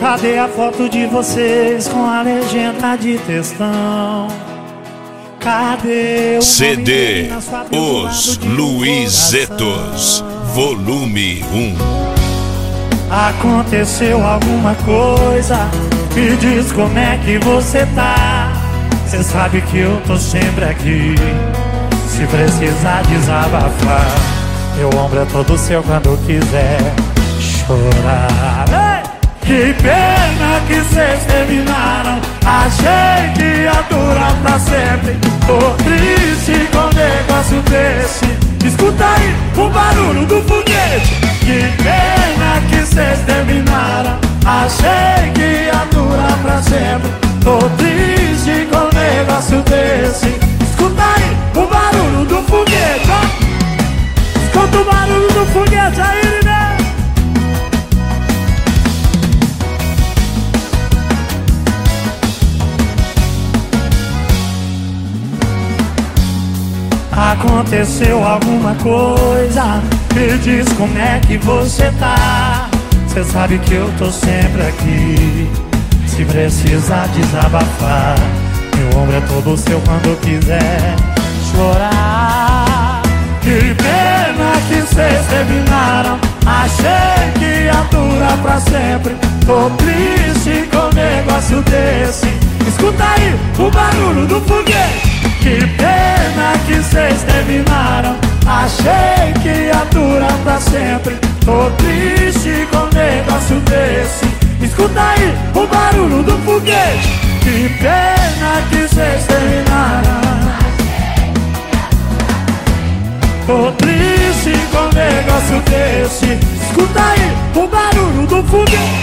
Cadê a foto de vocês com a legenda de textão? Cadê o CD Os Luizetos, volume 1. Aconteceu alguma coisa? Me diz como é que você tá. Cê sabe que eu tô sempre aqui, se precisar desabafar. Meu ombro é todo seu quando quiser chorar. Ei! Que pena que cês terminaram. Achei que ia durar pra sempre. Tô triste com um negócio desse. Escuta aí o barulho do foguete. Que pena que cês terminaram. Achei que ia durar pra sempre. Tô triste com um negócio desse. Escuta aí o barulho do foguete, ó. Escuta o barulho do foguete aí, né? Aconteceu alguma coisa? Me diz como é que você tá. Cê sabe que eu tô sempre aqui, se precisar desabafar. Meu ombro é todo seu quando quiser chorar. Que pena que cês terminaram. Achei que ia durar pra sempre. Tô triste com um negócio desse. Escuta aí o barulho do foguete. Que pena que cês terminaram. Achei que ia durar pra sempre. Tô triste com um negócio desse. Escuta aí o barulho do foguete. Que pena que cês terminaram. Tô triste com um negócio desse. Escuta aí o barulho do foguete.